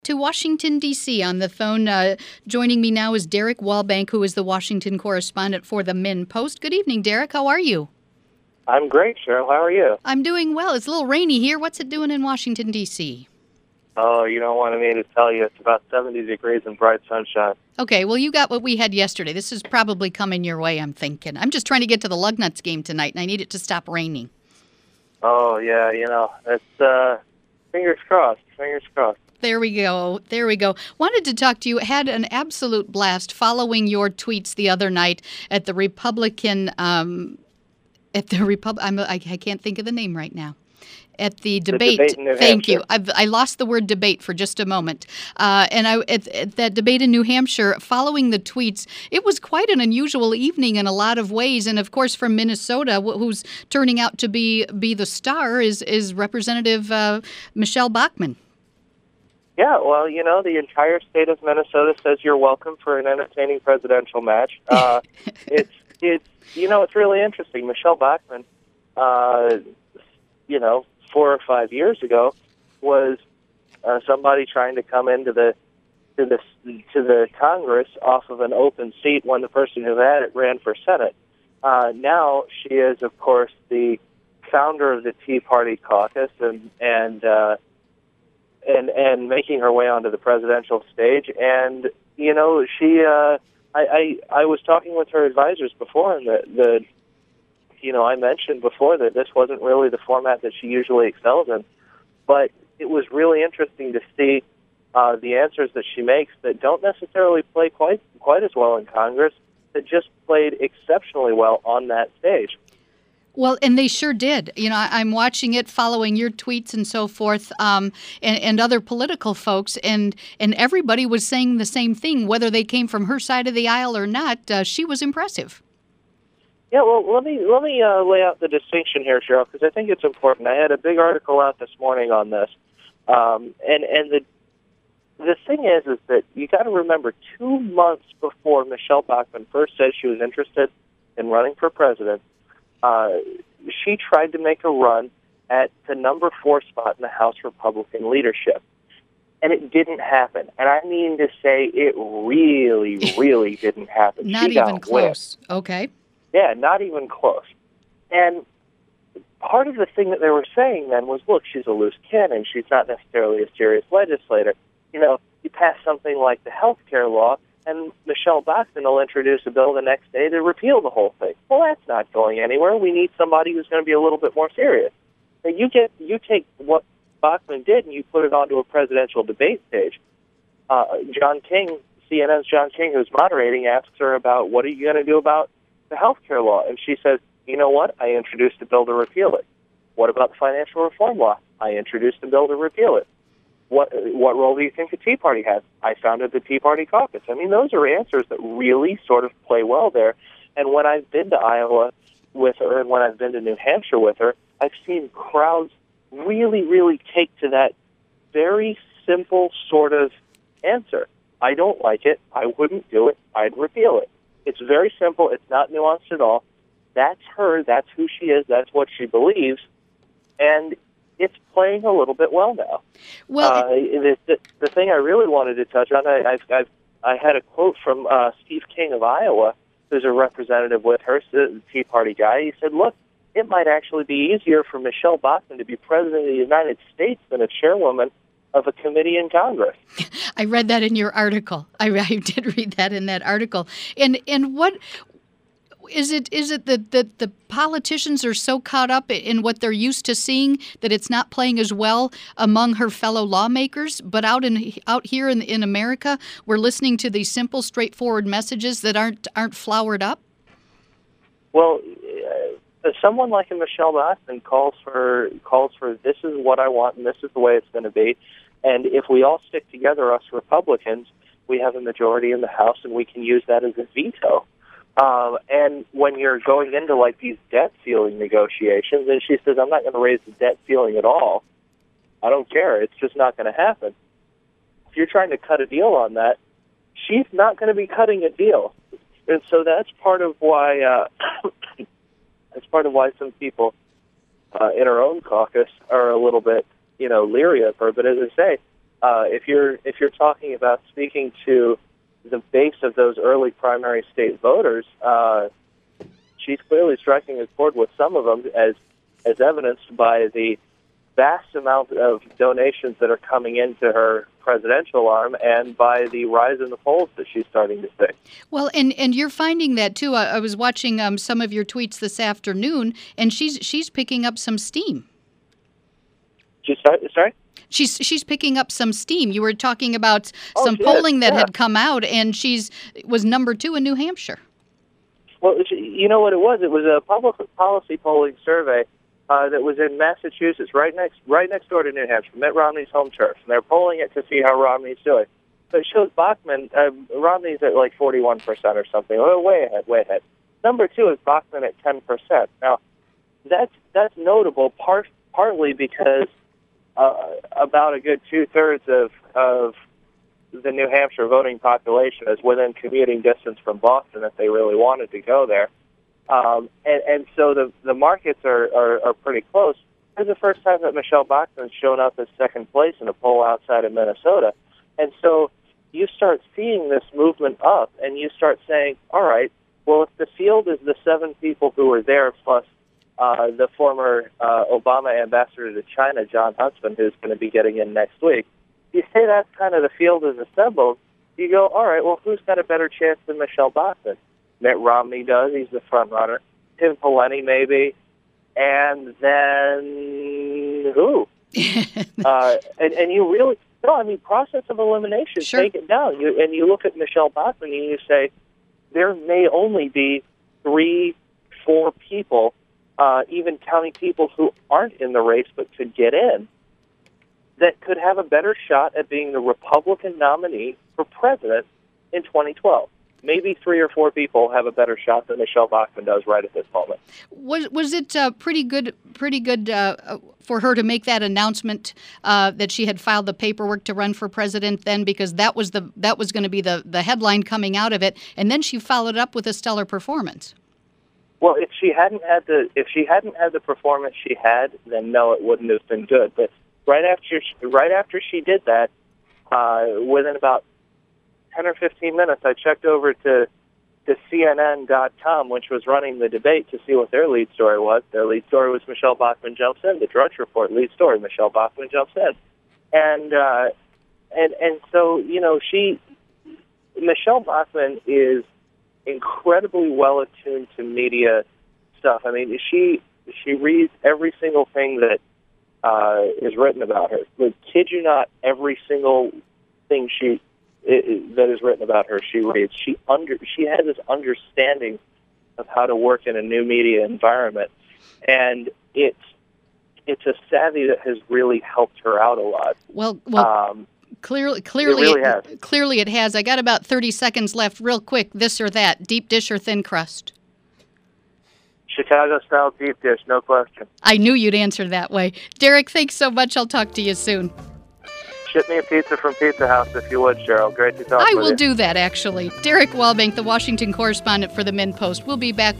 To Washington, D.C. On the phone, joining me now is Derek Wallbank, who is the Washington correspondent for the MinnPost. Good evening, Derek. How are you? I'm great, Cheryl. How are you? I'm doing well. It's a little rainy here. What's it doing in Washington, D.C.? Oh, you don't want me to tell you. It's about 70 degrees and bright sunshine. Okay, well, you got what we had yesterday. This is probably coming your way, I'm thinking. I'm just trying to get to the Lugnuts game tonight, and I need it to stop raining. Oh, yeah, it's fingers crossed, There we go. Wanted to talk to you. Had an absolute blast following your tweets the other night at the Republican, I can't think of the name right now. At the debate. The debate in New Thank Hampshire. you. I lost the word debate for just a moment. At that debate in New Hampshire, following the tweets, it was quite an unusual evening in a lot of ways. And of course, from Minnesota, who's turning out to be the star is Representative Michelle Bachmann. Yeah, well, the entire state of Minnesota says you're welcome for an entertaining presidential match. It's really interesting. Michelle Bachmann, 4 or 5 years ago, was somebody trying to come into the Congress off of an open seat when the person who had it ran for Senate. Now she is, of course, the founder of the Tea Party caucus and making her way onto the presidential stage. And I was talking with her advisors before, and I mentioned before that this wasn't really the format that she usually excels in, but it was really interesting to see the answers that she makes that don't necessarily play quite as well in Congress, that just played exceptionally well on that stage. Well, and they sure did. I'm watching it, following your tweets and so forth, and other political folks, and everybody was saying the same thing, whether they came from her side of the aisle or not. She was impressive. Yeah, well, let me lay out the distinction here, Cheryl, because I think it's important. I had a big article out this morning on this, and the thing is that you got to remember, 2 months before Michelle Bachmann first said she was interested in running for president, she tried to make a run at the number 4 spot in the House Republican leadership. And it didn't happen. And I mean to say it really, really didn't happen. Not she even got close. whipped. Okay. Yeah, not even close. And part of the thing that they were saying then was, look, she's a loose cannon. She's not necessarily a serious legislator. You pass something like the health care law, and Michelle Bachmann will introduce a bill the next day to repeal the whole thing. Well, that's not going anywhere. We need somebody who's going to be a little bit more serious. Now, you take what Bachmann did and you put it onto a presidential debate stage. John King, CNN's John King, who's moderating, asks her about what are you going to do about the health care law? And she says, you know what? I introduced a bill to repeal it. What about the financial reform law? I introduced a bill to repeal it. What role do you think the Tea Party has? I founded the Tea Party caucus. I mean, those are answers that really sort of play well there. And when I've been to Iowa with her and when I've been to New Hampshire with her, I've seen crowds really, really take to that very simple sort of answer. I don't like it. I wouldn't do it. I'd repeal it. It's very simple. It's not nuanced at all. That's her. That's who she is. That's what she believes. And it's playing a little bit well now. Well, the thing I really wanted to touch on, I had a quote from Steve King of Iowa, who's a representative with her, the Tea Party guy. He said, look, it might actually be easier for Michelle Bachmann to be president of the United States than a chairwoman of a committee in Congress. I read that in your article. I did read that in that article. And what is it that the politicians are so caught up in what they're used to seeing that it's not playing as well among her fellow lawmakers, but out here in America, we're listening to these simple, straightforward messages that aren't flowered up? Well, someone like a Michelle Bachmann calls for this is what I want and this is the way it's going to be. And if we all stick together, us Republicans, we have a majority in the House and we can use that as a veto. And when you're going into like these debt ceiling negotiations, and she says, I'm not going to raise the debt ceiling at all. I don't care. It's just not going to happen. If you're trying to cut a deal on that, she's not going to be cutting a deal. And so that's part of why some people in her own caucus are a little bit, leery of her. But as I say, If you're talking about speaking to the base of those early primary state voters, she's clearly striking a chord with some of them, as evidenced by the vast amount of donations that are coming into her presidential arm and by the rise in the polls that she's starting to see. Well, and you're finding that too. I was watching some of your tweets this afternoon, and she's picking up some steam. Sorry? She's picking up some steam. You were talking about some polling that had come out, and was number 2 in New Hampshire. Well, you know what it was? It was a public policy polling survey that was in Massachusetts, right next door to New Hampshire, Mitt Romney's home turf. And they're polling it to see how Romney's doing. So it shows Bachmann, Romney's at like 41% or something, way ahead. Number 2 is Bachmann at 10%. Now, that's notable partly because about a good 2/3 of the New Hampshire voting population is within commuting distance from Boston if they really wanted to go there. And so the markets are pretty close. This is the first time that Michelle Bachmann's shown up as second place in a poll outside of Minnesota. And so you start seeing this movement up, and you start saying, all right, well, if the field is the 7 people who were there plus the former Obama ambassador to China, John Huntsman, who's going to be getting in next week, you say that's kind of the field is assembled, you go, all right, well, who's got a better chance than Michelle Bachmann? Mitt Romney does. He's the front runner. Tim Pawlenty, maybe. And then who? And you really, no, I mean, process of elimination, sure. Take it down. You look at Michelle Bachmann and you say, there may only be 3-4 people, even counting people who aren't in the race but could get in, that could have a better shot at being the Republican nominee for president in 2012. Maybe 3 or 4 people have a better shot than Michelle Bachmann does right at this moment. Was it pretty good for her to make that announcement that she had filed the paperwork to run for president then, because that was going to be the headline coming out of it, and then she followed up with a stellar performance? Well, if she hadn't had the performance she had, then no, it wouldn't have been good. But right after she did that, within about 10 or 15 minutes, I checked over to CNN.com, which was running the debate, to see what their lead story was. Their lead story was Michelle Bachmann jumps in. The Drudge Report lead story, Michelle Bachmann jumps in. And so, Michelle Bachmann is incredibly well attuned to media stuff. I mean, she reads every single thing that is written about her. But kid you not, every single thing that is written about her, she reads. She has this understanding of how to work in a new media environment, and it's a savvy that has really helped her out a lot. Well, clearly, it has. I got about 30 seconds left. Real quick, this or that: deep dish or thin crust? Chicago-style deep dish, no question. I knew you'd answer that way. Derek, thanks so much. I'll talk to you soon. Ship me a pizza from Pizza House, if you would, Cheryl. Great to talk with you. I will do that, actually. Derek Wallbank, the Washington correspondent for the Min Post. We'll be back.